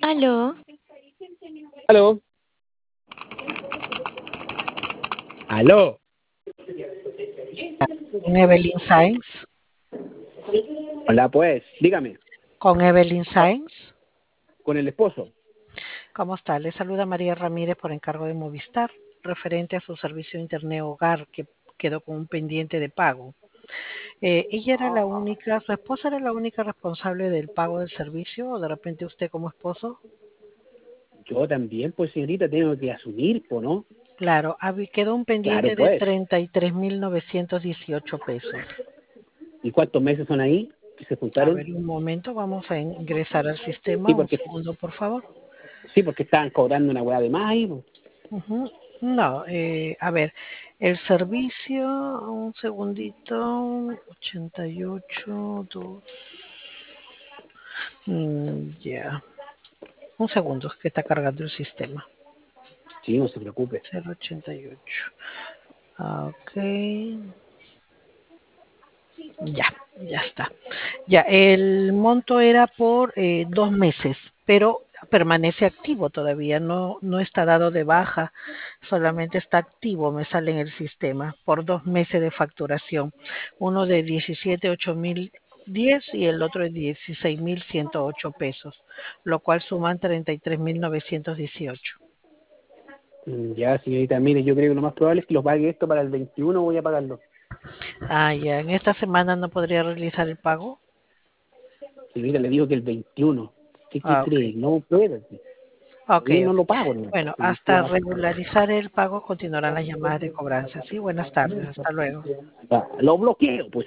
Aló, Aló. Aló. Con Evelyn Sainz. Hola, pues, dígame, Con Evelyn Sainz. con el esposo. ¿Cómo está? Le saluda María Ramírez por encargo de Movistar, referente a su servicio de Internet Hogar que quedó con un pendiente de pago. Ella era la única, su esposa era la única responsable del pago del servicio, o de repente usted como esposo. Yo también, pues, señorita, tengo que asumir, pues, ¿no? Claro, quedó un Claro, pendiente de pues. 33.918 pesos. ¿Y cuántos meses son ahí que se A juntaron? ver, un momento, vamos a ingresar al sistema. Sí, Un porque, segundo, por favor. sí, porque estaban cobrando una hueá de más ahí, pues. Ujú. No, a ver, el servicio, un segundito, 88, 2, ya, un segundo, que está cargando el sistema, Sí, no se preocupe. 088, ok, ya, ya está. Ya, el monto era por 2 meses, pero permanece activo todavía, no está dado de baja, solamente está activo, me sale en el sistema, por 2 meses de facturación. Uno de 17.810 y el otro de 16.108 pesos, lo cual suman 33.918. Ya, señorita, mire, yo creo que lo más probable es que lo pague esto para el 21, voy a pagarlo. Ah, ya, en esta semana no podría realizar el pago. Señorita, le digo que el 21. ¿Qué Ah, ok. cree? No puedo. Ok, Yo no ok. lo pago, ¿no? Bueno, El hasta 21 no. regularizar el pago continuarán las llamadas de cobranza. Sí, buenas tardes. Hasta luego. Lo bloqueo, pues.